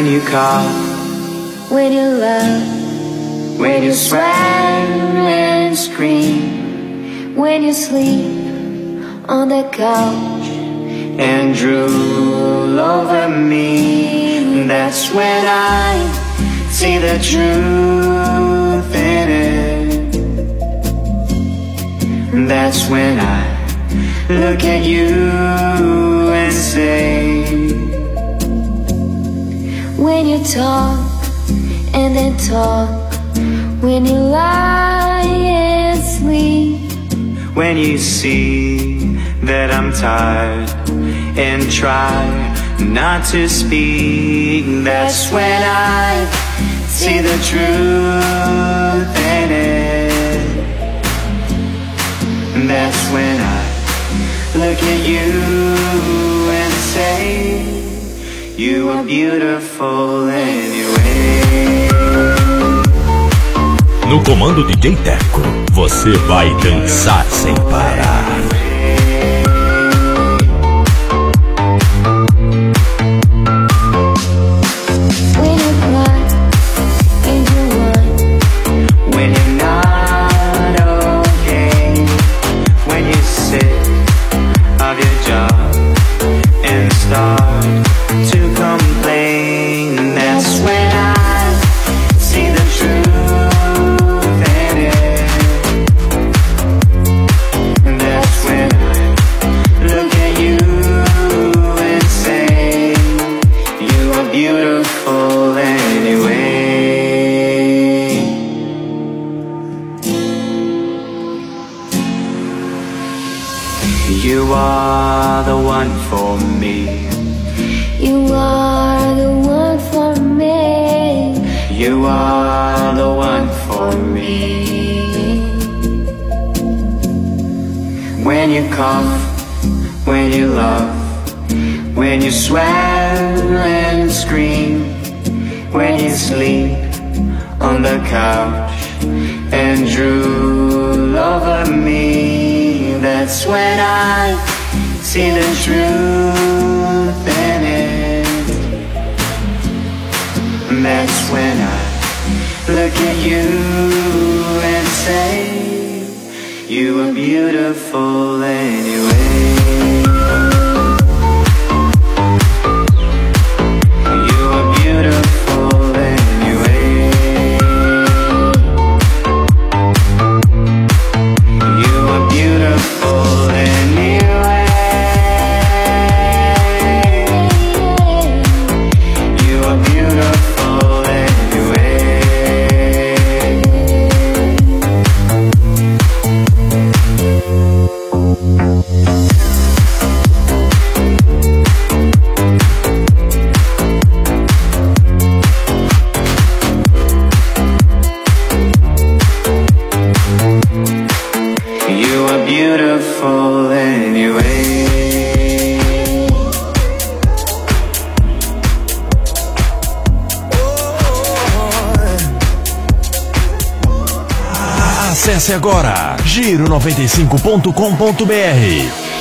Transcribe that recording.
When you cough, when you love, when you swear and scream, when you sleep on the couch and drool over me, that's when I see the truth in it. That's when I look at you and say, when you talk and then talk, when you lie and sleep, when you see that I'm tired and try not to speak, that's when I see the truth in it. That's when I look at you and say, you are beautiful anyway. No comando DJ Teco, você vai dançar sem parar. when you cry and you run, When you're not okay, when you sit of your job and start to complain, that's when I see the truth in it. And that's when I look at you and say, you are beautiful anyway. You are the one for me. you are the one for me. You are the one for me. When you cough, when you love, when you swear and scream, when you sleep on the couch and drool over me, that's when I see the truth in it. That's when I look at you and say, you are beautiful anyway. You are beautiful anyway. You are beautiful anyway. You are beautiful anyway. You are beautiful anyway. Acesse agora giro95.com.br.